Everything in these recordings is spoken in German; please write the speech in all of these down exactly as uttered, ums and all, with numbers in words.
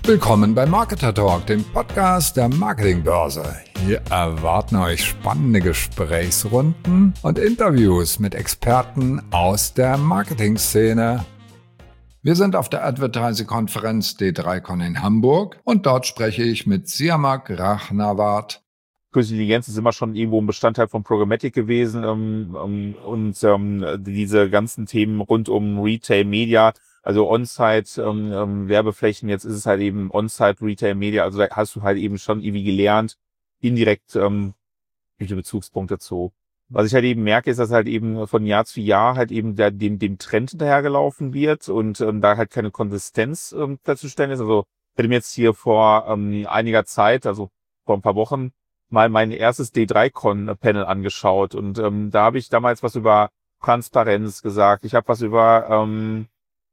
Willkommen bei Marketer Talk, dem Podcast der Marketingbörse. Hier erwarten euch spannende Gesprächsrunden und Interviews mit Experten aus der Marketingszene. Wir sind auf der Advertising-Konferenz D drei Con in Hamburg und dort spreche ich mit Siamak Rahnavard. Künstliche Intelligenz ist immer schon irgendwo ein Bestandteil von Programmatic gewesen ähm, ähm, und ähm, diese ganzen Themen rund um Retail Media, also On-Site ähm, ähm, Werbeflächen, jetzt ist es halt eben On-Site Retail Media, also da hast du halt eben schon irgendwie gelernt, indirekt ähm, welche Bezugspunkte zu. Was ich halt eben merke, ist, dass halt eben von Jahr zu Jahr halt eben der, dem, dem Trend hinterhergelaufen wird und ähm, da halt keine Konsistenz ähm, festzustellen ist. Also ich hätte mir jetzt hier vor ähm, einiger Zeit, also vor ein paar Wochen, mal mein erstes D drei Con Panel angeschaut und ähm, da habe ich damals was über Transparenz gesagt. Ich habe was über ähm,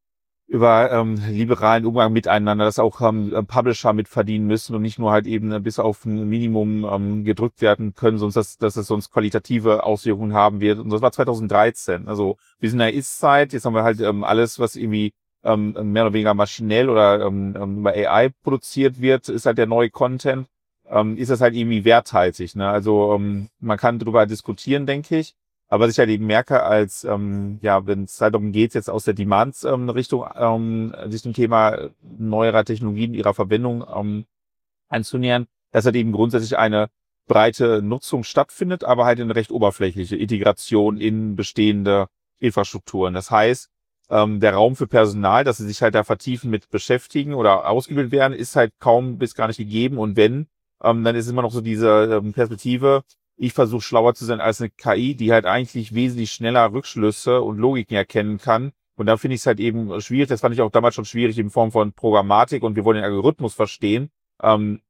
über ähm, liberalen Umgang miteinander, dass auch ähm, Publisher mitverdienen müssen und nicht nur halt eben bis auf ein Minimum ähm, gedrückt werden können, sonst dass, dass es sonst qualitative Auswirkungen haben wird. Und das war zwanzig dreizehn. Also wir sind in der Ist-Zeit, jetzt haben wir halt ähm, alles, was irgendwie ähm, mehr oder weniger maschinell oder ähm, über A I produziert wird, ist halt der neue Content. Ähm, ist das halt irgendwie werthaltig. Ne? Also ähm, man kann darüber diskutieren, denke ich. Aber was ich halt eben merke, als ähm, ja, wenn es halt darum geht, jetzt aus der Demands-Richtung ähm, sich dem Thema neuerer Technologien, ihrer Verwendung ähm, anzunähern, dass halt eben grundsätzlich eine breite Nutzung stattfindet, aber halt eine recht oberflächliche Integration in bestehende Infrastrukturen. Das heißt, ähm, der Raum für Personal, dass sie sich halt da vertiefen mit beschäftigen oder ausgebildet werden, ist halt kaum bis gar nicht gegeben. Und wenn, ähm, dann ist immer noch so diese ähm, Perspektive, ich versuche schlauer zu sein als eine K I, die halt eigentlich wesentlich schneller Rückschlüsse und Logiken erkennen kann. Und da finde ich es halt eben schwierig. Das fand ich auch damals schon schwierig in Form von Programmatik und wir wollen den Algorithmus verstehen. Ähm,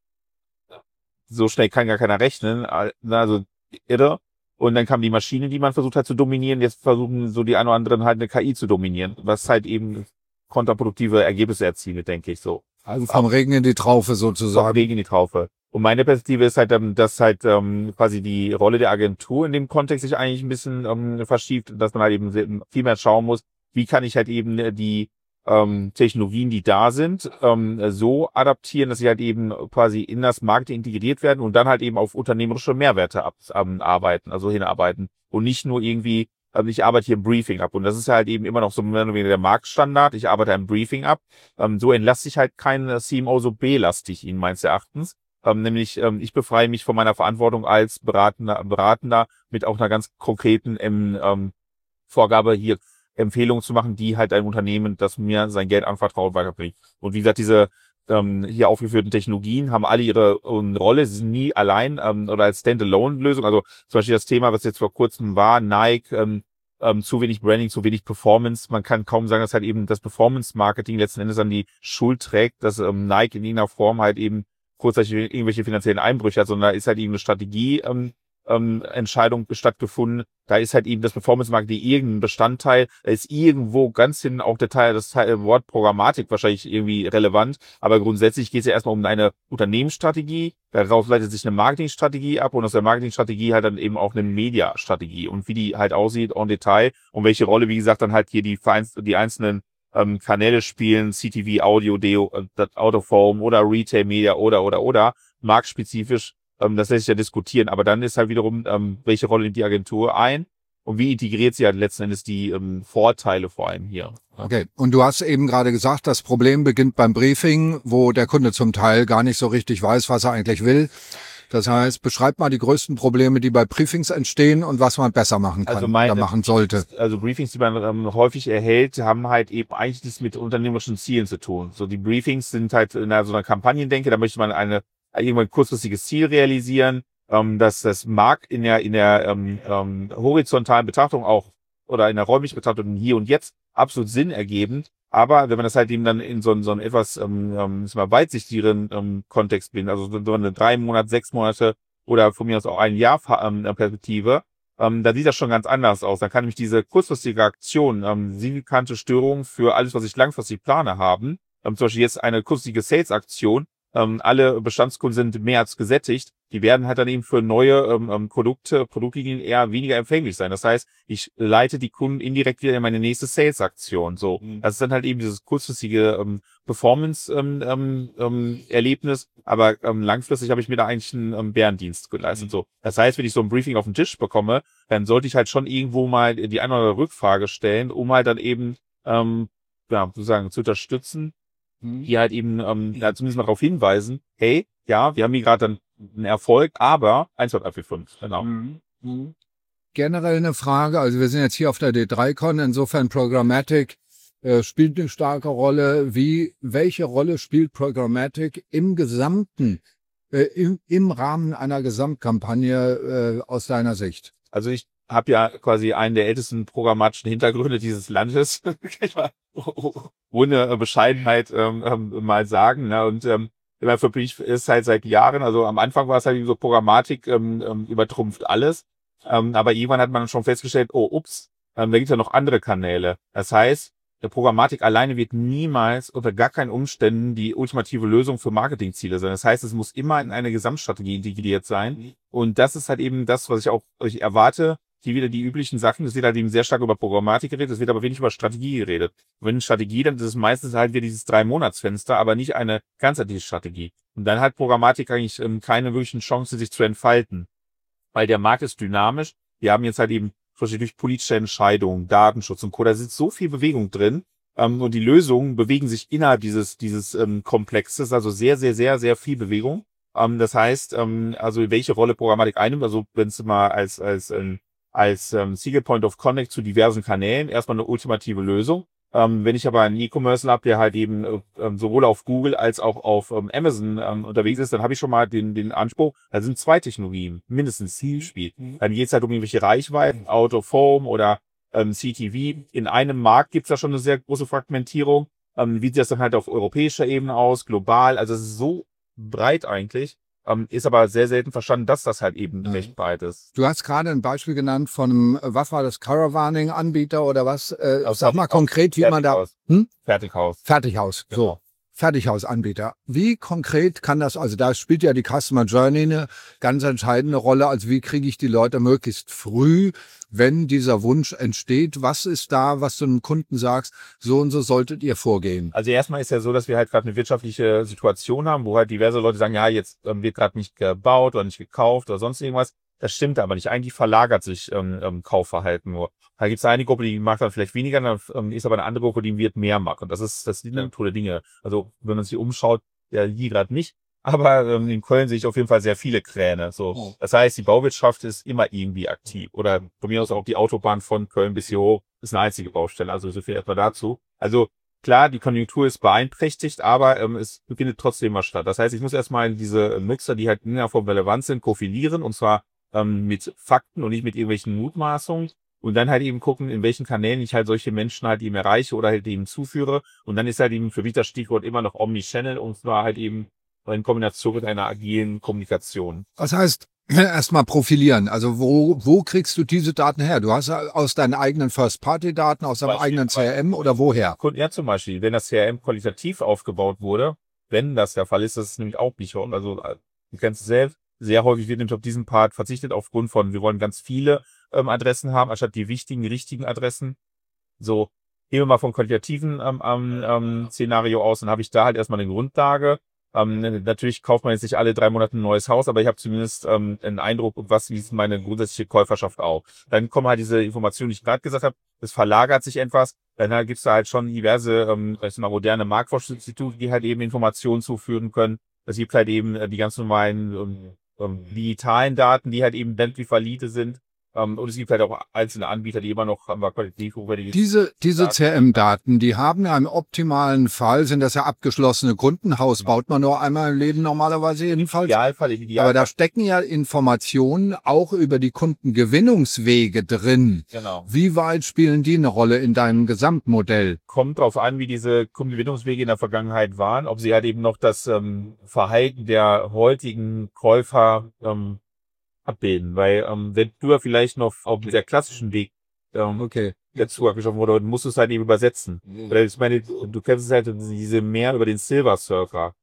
so schnell kann gar keiner rechnen. Also irre. Und dann kam die Maschine, die man versucht hat zu dominieren. Jetzt versuchen so die ein oder anderen halt eine K I zu dominieren, was halt eben kontraproduktive Ergebnisse erzielt, denke ich so. Also vom Regen in die Traufe sozusagen. Vom Regen in die Traufe. Und meine Perspektive ist halt, dass halt ähm, quasi die Rolle der Agentur in dem Kontext sich eigentlich ein bisschen ähm, verschiebt, dass man halt eben viel mehr schauen muss, wie kann ich halt eben die ähm, Technologien, die da sind, ähm, so adaptieren, dass sie halt eben quasi in das Marketing integriert werden und dann halt eben auf unternehmerische Mehrwerte ab, ähm, arbeiten, also hinarbeiten und nicht nur irgendwie, also ich arbeite hier im Briefing ab und das ist halt eben immer noch so mehr oder weniger der Marktstandard, ich arbeite ein Briefing ab, ähm, so entlasse ich halt keinen C M O so belastig ihn meines Erachtens. Ähm, nämlich, ähm, ich befreie mich von meiner Verantwortung als Beratender, Beratender mit auch einer ganz konkreten ähm, ähm, Vorgabe, hier Empfehlungen zu machen, die halt ein Unternehmen, das mir sein Geld anvertraut, weiterbringt. Und wie gesagt, diese ähm, hier aufgeführten Technologien haben alle ihre ähm, Rolle, sie sind nie allein ähm, oder als Standalone-Lösung. Also zum Beispiel das Thema, was jetzt vor kurzem war, Nike, ähm, ähm, zu wenig Branding, zu wenig Performance. Man kann kaum sagen, dass halt eben das Performance-Marketing letzten Endes an die Schuld trägt, dass ähm, Nike in irgendeiner Form halt eben kurzzeitig irgendwelche finanziellen Einbrüche hat, sondern da ist halt eben eine Strategie ähm, ähm, Entscheidung stattgefunden. Da ist halt eben das Performance-Marketing irgendein Bestandteil. Da ist irgendwo ganz hinten auch der Teil, das Teil, Wort Programmatik wahrscheinlich irgendwie relevant. Aber grundsätzlich geht es ja erstmal um eine Unternehmensstrategie. Daraus leitet sich eine Marketingstrategie ab und aus der Marketingstrategie halt dann eben auch eine Media-Strategie. Und wie die halt aussieht en Detail und welche Rolle, wie gesagt, dann halt hier die, die einzelnen ähm, Kanäle spielen, C T V, Audio, Deo, äh, Out of Home oder Retail Media oder, oder, oder, marktspezifisch, ähm, das lässt sich ja diskutieren, aber dann ist halt wiederum, ähm, welche Rolle nimmt die Agentur ein und wie integriert sie halt letzten Endes die ähm, Vorteile vor allem hier. Okay, und du hast eben gerade gesagt, das Problem beginnt beim Briefing, wo der Kunde zum Teil gar nicht so richtig weiß, was er eigentlich will. Das heißt, beschreib mal die größten Probleme, die bei Briefings entstehen und was man besser machen kann also meine, oder machen sollte. Also Briefings, die man ähm, häufig erhält, haben halt eben eigentlich nichts mit unternehmerischen Zielen zu tun. So die Briefings sind halt in einer, so einer Kampagnendenke, da möchte man eine irgendwann kurzfristiges Ziel realisieren, ähm, dass das mag in der in der ähm, ähm, horizontalen Betrachtung auch oder in der räumlichen Betrachtung hier und jetzt absolut Sinn ergebend. Aber wenn man das halt eben dann in so einen, so einen etwas ähm, ähm, mal weitsichtigeren ähm, Kontext bindet, also so eine drei Monate, sechs Monate oder von mir aus auch ein Jahr ähm, Perspektive, ähm, da sieht das schon ganz anders aus. Dann kann nämlich diese kurzfristige Aktion ähm, signifikante Störungen für alles, was ich langfristig plane, haben. Ähm, zum Beispiel jetzt eine kurzfristige Sales-Aktion ähm, alle Bestandskunden sind mehr als gesättigt, die werden halt dann eben für neue ähm, Produkte, Produktlinien eher weniger empfänglich sein. Das heißt, ich leite die Kunden indirekt wieder in meine nächste Sales-Aktion. So, das ist dann halt eben dieses kurzfristige ähm, Performance-Erlebnis, ähm, ähm, aber ähm, langfristig habe ich mir da eigentlich einen ähm, Bärendienst geleistet. So, das heißt, wenn ich so ein Briefing auf den Tisch bekomme, dann sollte ich halt schon irgendwo mal die eine oder andere Rückfrage stellen, um halt dann eben ähm, ja, sozusagen zu unterstützen, die halt eben ähm, ja, zumindest mal darauf hinweisen, hey, ja, wir haben hier gerade dann einen Erfolg, aber eins, zwei, drei, vier, fünf, genau. Mhm. Mhm. Generell eine Frage, also wir sind jetzt hier auf der D drei Con, insofern Programmatic äh, spielt eine starke Rolle. Wie, welche Rolle spielt Programmatic im Gesamten, äh, im, im Rahmen einer Gesamtkampagne äh, aus deiner Sicht? Also ich habe ja quasi einen der ältesten programmatischen Hintergründe dieses Landes, kann ich mal ohne Bescheidenheit ähm, ähm, mal sagen. Ne? Und ähm, immer für mich ist halt seit Jahren, also am Anfang war es halt so, Programmatik ähm, ähm, übertrumpft alles. Ähm, aber irgendwann hat man schon festgestellt, oh, ups, ähm, da gibt es ja noch andere Kanäle. Das heißt, der Programmatik alleine wird niemals unter gar keinen Umständen die ultimative Lösung für Marketingziele sein. Das heißt, es muss immer in eine Gesamtstrategie integriert sein. Und das ist halt eben das, was ich auch ich erwarte. Hier wieder die üblichen Sachen. Es wird halt eben sehr stark über Programmatik geredet, es wird aber wenig über Strategie geredet. Und wenn eine Strategie, dann ist es meistens halt wieder dieses Drei-Monats-Fenster, aber nicht eine ganzheitliche Strategie. Und dann hat Programmatik eigentlich ähm, keine wirklichen Chancen, sich zu entfalten. Weil der Markt ist dynamisch. Wir haben jetzt halt eben durch politische Entscheidungen, Datenschutz und Co. Da sitzt so viel Bewegung drin. Ähm, und die Lösungen bewegen sich innerhalb dieses, dieses ähm, Komplexes. Also sehr, sehr, sehr, sehr viel Bewegung. Ähm, das heißt, ähm, also welche Rolle Programmatik einnimmt, also wenn es mal als, als, ähm, als ähm, Single Point of Connect zu diversen Kanälen erstmal eine ultimative Lösung. Ähm, wenn ich aber einen E-Commerce habe, der halt eben äh, sowohl auf Google als auch auf ähm, Amazon ähm, unterwegs ist, dann habe ich schon mal den den Anspruch, da sind zwei Technologien mindestens Zielspiel. Dann geht es halt um irgendwelche Reichweiten, Out of Home oder ähm, C T V. In einem Markt gibt es da schon eine sehr große Fragmentierung. Ähm, wie sieht das dann halt auf europäischer Ebene aus, global? Also es ist so breit eigentlich. Ähm, ist aber sehr selten verstanden, dass das halt eben Ja. recht breit ist. Du hast gerade ein Beispiel genannt von einem, was war das, Caravaning-Anbieter oder was? Äh, Aus sag mal konkret, wie man da... Fertighaus. Hm? Fertighaus. Fertighaus, Genau. so. Fertighausanbieter. Wie konkret kann das, also da spielt ja die Customer Journey eine ganz entscheidende Rolle. Also wie kriege ich die Leute möglichst früh, wenn dieser Wunsch entsteht? Was ist da, was du einem Kunden sagst, so und so solltet ihr vorgehen? Also erstmal ist ja so, dass wir halt gerade eine wirtschaftliche Situation haben, wo halt diverse Leute sagen, ja, jetzt ähm, wird gerade nicht gebaut oder nicht gekauft oder sonst irgendwas. Das stimmt aber nicht. Eigentlich verlagert sich ähm, ähm, Kaufverhalten nur. Da gibt es eine Gruppe, die macht dann vielleicht weniger, dann ähm, ist aber eine andere Gruppe, die wird mehr machen. Und das ist das sind dann tolle Dinge. Also wenn man sich umschaut, ja, hier gerade nicht. Aber ähm, in Köln sehe ich auf jeden Fall sehr viele Kräne. So, das heißt, die Bauwirtschaft ist immer irgendwie aktiv. Oder von mir aus auch die Autobahn von Köln bis hier hoch ist eine einzige Baustelle. Also so viel etwa dazu. Also klar, die Konjunktur ist beeinträchtigt, aber ähm, es findet trotzdem mal statt. Das heißt, ich muss erstmal diese Mixer, die halt in der Form relevant sind, profilieren und zwar ähm, mit Fakten und nicht mit irgendwelchen Mutmaßungen. Und dann halt eben gucken, in welchen Kanälen ich halt solche Menschen halt eben erreiche oder halt eben zuführe. Und dann ist halt eben für mich das Stichwort immer noch Omnichannel und zwar halt eben in Kombination mit einer agilen Kommunikation. Was heißt erstmal profilieren? Also wo, wo kriegst du diese Daten her? Du hast aus deinen eigenen First-Party-Daten, aus deinem Beispiel, eigenen C R M oder woher? Ja, zum Beispiel, wenn das C R M qualitativ aufgebaut wurde, wenn das der Fall ist, das ist nämlich auch nicht, also du kennst es selbst, sehr häufig wird nämlich auf diesen Part verzichtet aufgrund von, wir wollen ganz viele ähm, Adressen haben, anstatt die wichtigen, richtigen Adressen. So, gehen wir mal vom qualitativen ähm, ähm, Szenario aus, dann habe ich da halt erstmal eine Grundlage. Ähm, natürlich kauft man jetzt nicht alle drei Monate ein neues Haus, aber ich habe zumindest ähm, einen Eindruck, was wie ist meine grundsätzliche Käuferschaft auch. Dann kommen halt diese Informationen, die ich gerade gesagt habe, es verlagert sich etwas. Dann halt gibt's da halt schon diverse, ähm, ich sag mal, moderne Marktforschungsinstitute, die halt eben Informationen zuführen können. Es gibt halt eben äh, die ganz normalen ähm, ähm, digitalen Daten, die halt eben Bentley valide sind. Um, und es gibt halt auch einzelne Anbieter, die immer noch um, qualitativ hochwertige... Diese, diese C R M-Daten, die haben ja im optimalen Fall, sind das ja abgeschlossene Kunden. Haus baut man nur einmal im Leben normalerweise jedenfalls. Idealfall, Idealfall. Aber da stecken ja Informationen auch über die Kundengewinnungswege drin. Genau. Wie weit spielen die eine Rolle in deinem Gesamtmodell? Kommt drauf an, wie diese Kundengewinnungswege in der Vergangenheit waren, ob sie halt eben noch das ähm, Verhalten der heutigen Käufer ähm, abbilden, weil ähm, wenn du ja vielleicht noch auf der klassischen Weg ähm, Okay. dazu abgeschaffen wurde, dann musst du es halt eben übersetzen. Mhm. Weil ich meine, du kennst es halt diese mehr über den Silver Surfer.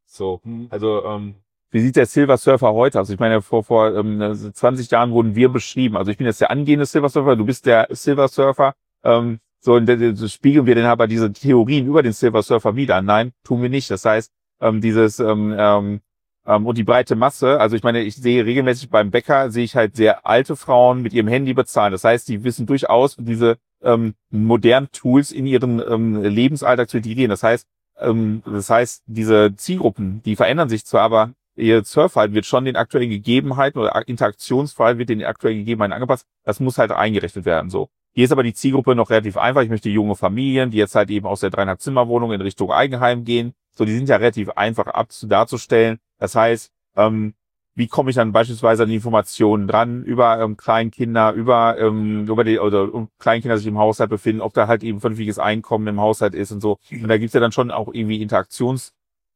So, also ähm, wie sieht der Silver Surfer heute aus? Ich meine, vor vor ähm, zwanzig Jahren wurden wir beschrieben. Also ich bin jetzt der angehende Silver Surfer, du bist der Silver Surfer. Ähm, so, und das spiegeln wir dann aber diese Theorien über den Silver Surfer wieder. Nein, tun wir nicht. Das heißt, ähm, dieses ähm, ähm, ähm, und die breite Masse, also ich meine, ich sehe regelmäßig beim Bäcker, sehe ich halt sehr alte Frauen mit ihrem Handy bezahlen. Das heißt, die wissen durchaus, diese ähm, modernen Tools in ihren ähm, Lebensalltag zu integrieren. Das heißt, ähm, das heißt, diese Zielgruppen, die verändern sich zwar, aber ihr Surfverhalten wird schon den aktuellen Gegebenheiten oder Interaktionsverhalten wird den aktuellen Gegebenheiten angepasst. Das muss halt eingerechnet werden, so. Hier ist aber die Zielgruppe noch relativ einfach. Ich möchte junge Familien, die jetzt halt eben aus der dreieinhalb Zimmerwohnung in Richtung Eigenheim gehen. So, die sind ja relativ einfach ab darzustellen. Das heißt, ähm, wie komme ich dann beispielsweise an die Informationen dran über ähm, Kleinkinder, über ähm, über die oder um Kleinkinder sich im Haushalt befinden, ob da halt eben vernünftiges Einkommen im Haushalt ist und so. Und da gibt's ja dann schon auch irgendwie Interaktionsdaten,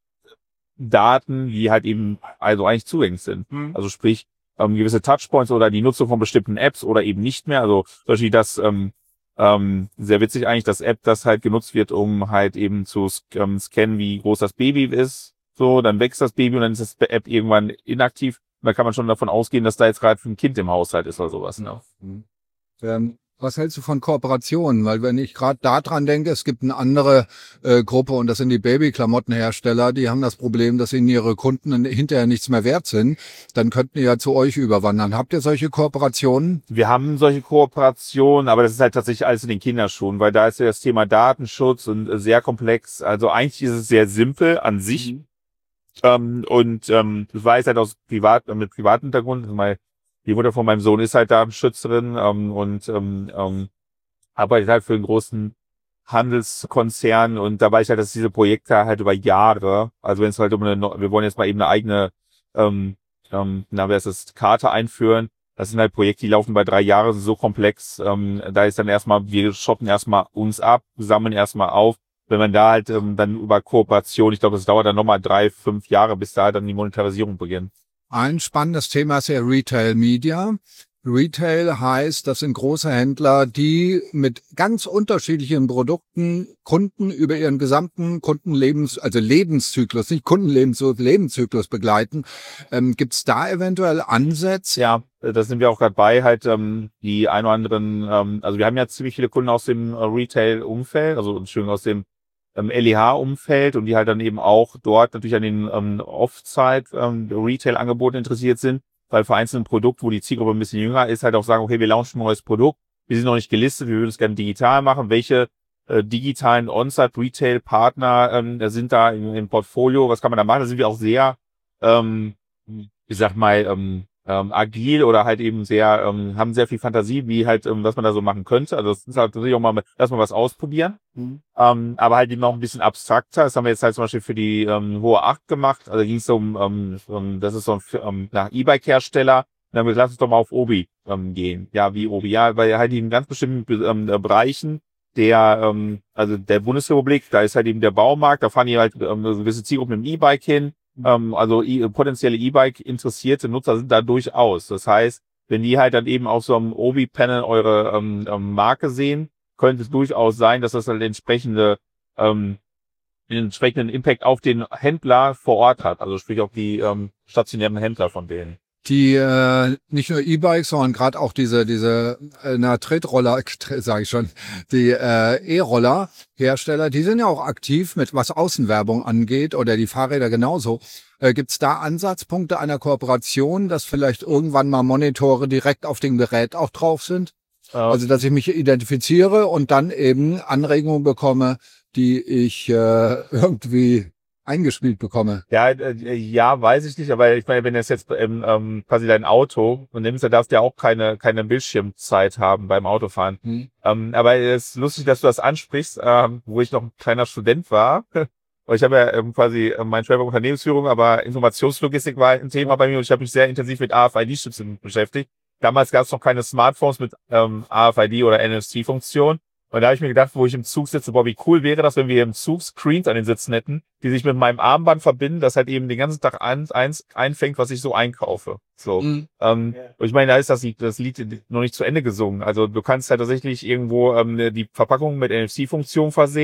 die halt eben also eigentlich zugänglich sind. Mhm. Also sprich, ähm, gewisse Touchpoints oder die Nutzung von bestimmten Apps oder eben nicht mehr. Also zum Beispiel das ähm, ähm, sehr witzig eigentlich, das App, das halt genutzt wird, um halt eben zu ähm, scannen, wie groß das Baby ist. So, dann wächst das Baby und dann ist das App irgendwann inaktiv. Und dann kann man schon davon ausgehen, dass da jetzt gerade ein Kind im Haushalt ist oder sowas. Ne? Mhm. Ähm, was hältst du von Kooperationen? Weil wenn ich gerade da dran denke, es gibt eine andere äh, Gruppe und das sind die Babyklamottenhersteller, die haben das Problem, dass ihnen ihre Kunden hinterher nichts mehr wert sind. Dann könnten die ja zu euch überwandern. Habt ihr solche Kooperationen? Wir haben solche Kooperationen, aber das ist halt tatsächlich alles in den Kinderschuhen, weil da ist ja das Thema Datenschutz und äh, sehr komplex. Also eigentlich ist es sehr simpel an sich. Mhm. Ähm, und ähm, das weiß halt aus privat, mit privatem Hintergrund. Meine, die Mutter von meinem Sohn ist halt Datenschützerin ähm, und ähm, ähm, arbeitet halt für einen großen Handelskonzern. Und da weiß ich halt, dass diese Projekte halt über Jahre, also wenn es halt um eine, wir wollen jetzt mal eben eine eigene, ähm, ähm, na, wer ist das, Karte einführen. Das sind halt Projekte, die laufen bei drei Jahren, sind so komplex. Ähm, da ist dann erstmal, wir schotten erstmal uns ab, sammeln erstmal auf. Wenn man da halt ähm, dann über Kooperation, ich glaube, das dauert dann nochmal drei, fünf Jahre, bis da halt dann die Monetarisierung beginnt. Ein spannendes Thema ist ja Retail Media. Retail heißt, das sind große Händler, die mit ganz unterschiedlichen Produkten Kunden über ihren gesamten Kundenlebens, also Lebenszyklus, nicht Kundenlebenszyklus, Lebenszyklus begleiten. Ähm, Gibt es da eventuell Ansätze? Ja, da sind wir auch gerade bei, halt ähm, die ein oder anderen, ähm, also wir haben ja ziemlich viele Kunden aus dem äh, Retail-Umfeld, also Entschuldigung, aus dem ähm, L E H-Umfeld und die halt dann eben auch dort natürlich an den ähm, Off-Site-Retail-Angeboten ähm, interessiert sind, weil für einzelne Produkte, wo die Zielgruppe ein bisschen jünger ist, halt auch sagen, okay, wir launchen ein neues Produkt, wir sind noch nicht gelistet, wir würden es gerne digital machen. Welche äh, digitalen On-Site-Retail-Partner ähm, sind da im, im Portfolio? Was kann man da machen? Da sind wir auch sehr, ähm, ich sag mal, ähm, ähm, agil oder halt eben sehr, ähm, haben sehr viel Fantasie, wie halt, ähm, was man da so machen könnte. Also das ist halt natürlich auch mal, lass mal was ausprobieren. Mhm. Ähm, aber halt eben noch ein bisschen abstrakter. Das haben wir jetzt halt zum Beispiel für die ähm, Hohe Acht gemacht. Also ging es um, ähm, um, das ist so ein ähm, nach E-Bike-Hersteller. Dann haben wir gesagt, lass uns doch mal auf Obi ähm, gehen. Ja, wie Obi? Ja, weil halt in ganz bestimmten ähm, Bereichen der, ähm, also der Bundesrepublik, da ist halt eben der Baumarkt, da fahren die halt ähm, so gewisse Zielgruppen im E-Bike hin. Ähm, also e potenzielle E-Bike interessierte Nutzer sind da durchaus. Das heißt, wenn die halt dann eben auf so einem Obi-Panel eure ähm, ähm, Marke sehen, könnte es durchaus sein, dass das halt entsprechende ähm, den entsprechenden Impact auf den Händler vor Ort hat. Also sprich auf die ähm, stationären Händler von denen. Die äh, nicht nur E-Bikes, sondern gerade auch diese diese äh, na Tretroller, sage ich schon, die äh, E-Roller-Hersteller, die sind ja auch aktiv mit was Außenwerbung angeht oder die Fahrräder genauso. Äh, Gibt es da Ansatzpunkte einer Kooperation, dass vielleicht irgendwann mal Monitore direkt auf dem Gerät auch drauf sind? Ja. Also dass ich mich identifiziere und dann eben Anregungen bekomme, die ich äh, irgendwie eingespielt bekomme. Ja, äh, ja, weiß ich nicht, aber ich meine, wenn es jetzt ähm, ähm, quasi dein Auto und nimmst, dann darfst du ja auch keine keine Bildschirmzeit haben beim Autofahren. Hm. Ähm, aber es ist lustig, dass du das ansprichst, ähm, wo ich noch ein kleiner Student war. Und ich habe ja ähm, quasi äh, mein Schwerpunkt Unternehmensführung, aber Informationslogistik war ein Thema bei mir und ich habe mich sehr intensiv mit A F I D-Chips beschäftigt. Damals gab es noch keine Smartphones mit ähm, A F I D oder N F C-Funktion. Und da habe ich mir gedacht, wo ich im Zug sitze, boah, wie cool wäre das, wenn wir im Zug Screens an den Sitzen hätten, die sich mit meinem Armband verbinden, das halt eben den ganzen Tag eins, eins einfängt, was ich so einkaufe. So. Mhm. Ähm, yeah. Und ich meine, da ist das, das Lied noch nicht zu Ende gesungen. Also du kannst halt tatsächlich irgendwo ähm, die Verpackung mit N F C-Funktion versehen.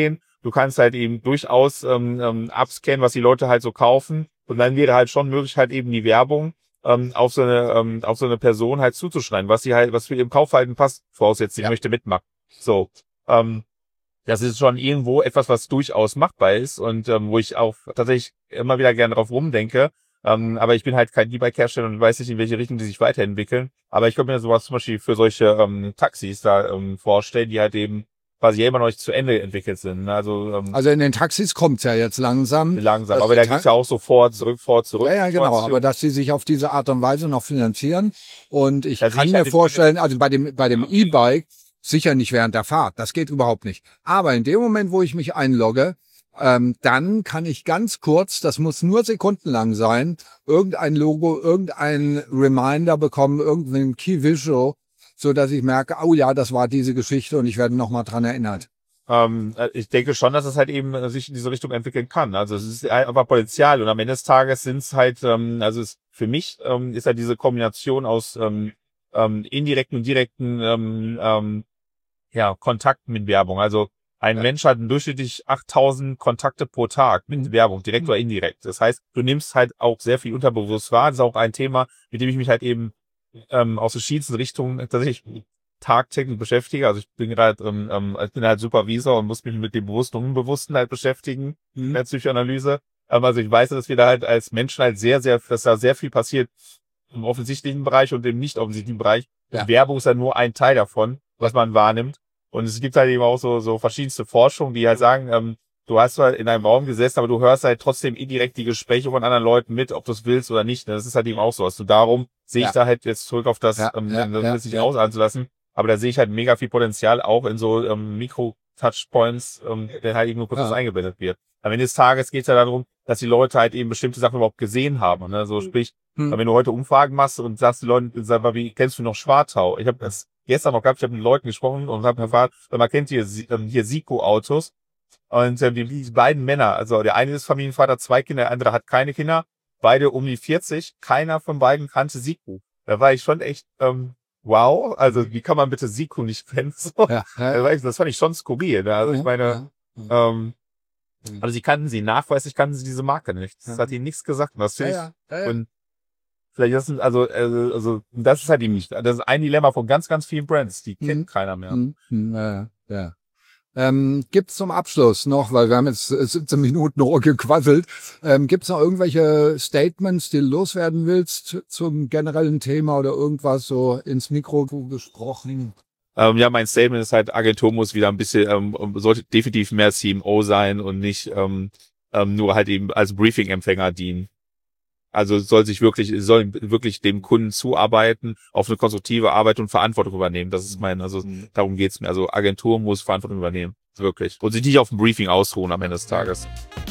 du kannst halt eben durchaus ähm, ähm, abscannen, was die Leute halt so kaufen. Und dann wäre halt schon möglich, halt eben die Werbung ähm, auf so eine ähm, auf so eine Person halt zuzuschneiden, was sie halt, was für ihrem Kaufverhalten passt, voraussetzt, sie ja. möchte mitmachen. So, ähm, das ist schon irgendwo etwas, was durchaus machbar ist und ähm, wo ich auch tatsächlich immer wieder gerne drauf rumdenke. Ähm, aber ich bin halt kein E-Bike-Hersteller und weiß nicht, in welche Richtung die sich weiterentwickeln. Aber ich könnte mir sowas zum Beispiel für solche ähm, Taxis da ähm, vorstellen, die halt eben quasi ja immer noch nicht zu Ende entwickelt sind. Also, ähm, also in den Taxis kommt's ja jetzt langsam. Langsam, aber da gibt's ja auch so vor, zurück, vor, zurück. Ja, ja, genau, aber dass sie sich auf diese Art und Weise noch finanzieren. Und ich das kann ich mir halt vorstellen, also bei dem bei dem E-Bike sicher nicht während der Fahrt, das geht überhaupt nicht. Aber in dem Moment, wo ich mich einlogge, ähm, dann kann ich ganz kurz, das muss nur sekundenlang sein, irgendein Logo, irgendein Reminder bekommen, irgendein Key Visual, so dass ich merke, oh ja, das war diese Geschichte und ich werde noch mal dran erinnert. Ähm, ich denke schon, dass es halt eben sich in diese Richtung entwickeln kann. Also es ist einfach Potenzial und am Ende des Tages sind es halt, ähm, also es, für mich ähm, ist halt diese Kombination aus ähm, ähm, indirekten und direkten ähm, ähm, ja, Kontakten mit Werbung. Also ein ja. Mensch hat durchschnittlich achttausend Kontakte pro Tag mit mhm. Werbung, direkt mhm. oder indirekt. Das heißt, du nimmst halt auch sehr viel unterbewusst wahr. Das ist auch ein Thema, mit dem ich mich halt eben ähm, aus verschiedensten Richtungen tatsächlich tagtäglich beschäftige. Also ich bin gerade, ähm, ähm, ich bin halt Supervisor und muss mich mit dem Bewussten und Unbewussten halt beschäftigen mhm. in der Psychoanalyse. Ähm, also ich weiß, dass wir da halt als Menschen halt sehr, sehr, dass da sehr viel passiert im offensichtlichen Bereich und im nicht offensichtlichen Bereich. Ja. Werbung ist ja nur ein Teil davon, was man wahrnimmt. Und es gibt halt eben auch so, so verschiedenste Forschungen, die halt sagen, ähm, du hast halt in einem Raum gesessen, aber du hörst halt trotzdem indirekt die Gespräche von anderen Leuten mit, ob du es willst oder nicht. Das ist halt eben auch so. Also darum sehe ich ja. da halt jetzt zurück auf das, ja, ähm, ja, das ja, sich ja. ausanzulassen. Aber da sehe ich halt mega viel Potenzial auch in so ähm, Mikro-Touchpoints, ähm, der halt eben nur kurz ja. eingeblendet wird. Am Ende des Tages geht es ja darum, dass die Leute halt eben bestimmte Sachen überhaupt gesehen haben. Ne? So sprich, hm. wenn du heute Umfragen machst und sagst den Leuten, sag mal, wie kennst du noch Schwartau? Ich habe das gestern noch gehabt, ich habe mit Leuten gesprochen und habe erfahren, man kennt hier, hier Siko-Autos. Und ähm, die, die beiden Männer, also der eine ist Familienvater, zwei Kinder, der andere hat keine Kinder, beide um die vierzig, keiner von beiden kannte Siko. Da war ich schon echt, ähm, wow, also wie kann man bitte Siko nicht kennen? So. Ja, ja. Das fand ich schon skurril. Ne? Also ich meine, ja. ähm, also sie kannten sie, nachweislich kannten sie diese Marke nicht. Das ja. hat ihnen nichts gesagt. Und das finde ich, ja, ja. Ja, und vielleicht das sind, also, also, also, das ist halt eben nicht, das ist ein Dilemma von ganz, ganz vielen Brands, die mhm. kennt keiner mehr. Mhm. Ja, ja. Ähm, gibt's zum Abschluss noch, weil wir haben jetzt siebzehn Minuten gequasselt, ähm, gibt's noch irgendwelche Statements, die du loswerden willst zum generellen Thema oder irgendwas so ins Mikro gesprochen? Ähm, ja, mein Statement ist halt, Agentur muss wieder ein bisschen, ähm, sollte definitiv mehr C M O sein und nicht ähm, ähm, nur halt eben als Briefing-Empfänger dienen. Also soll sich wirklich, soll wirklich dem Kunden zuarbeiten, auf eine konstruktive Arbeit und Verantwortung übernehmen. Das ist mein, also mhm. darum geht's mir. Also Agentur muss Verantwortung übernehmen. Wirklich. Und sich nicht auf dem Briefing ausruhen am Ende des Tages.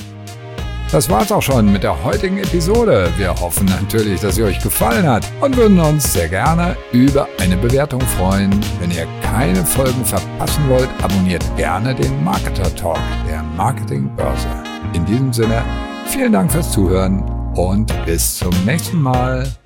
Das war's auch schon mit der heutigen Episode. Wir hoffen natürlich, dass sie euch gefallen hat und würden uns sehr gerne über eine Bewertung freuen. Wenn ihr keine Folgen verpassen wollt, abonniert gerne den Marketer Talk der Marketingbörse. In diesem Sinne, vielen Dank fürs Zuhören und bis zum nächsten Mal.